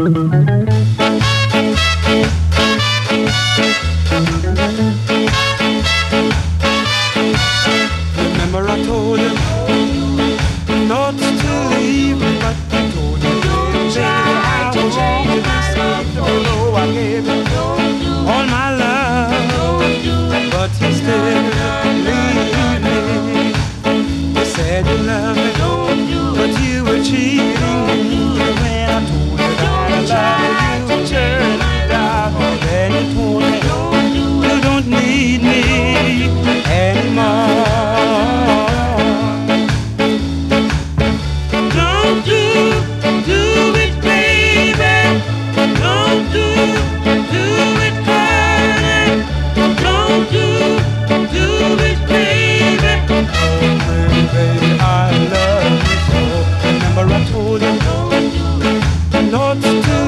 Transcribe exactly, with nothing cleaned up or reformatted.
Remember I told you not to leave, but I told you, baby, I was wrong to deceive. Although I gave you all my love, but you still leave me. You said you loved me, but you were cheating me. When I told you that I love you, you turned me down. Then you told me you don't need me anymore. Don't do, do it, baby. Don't do, do it, honey. Don't do, do it, baby. Oh, baby, baby, I love you so. Remember I told you not to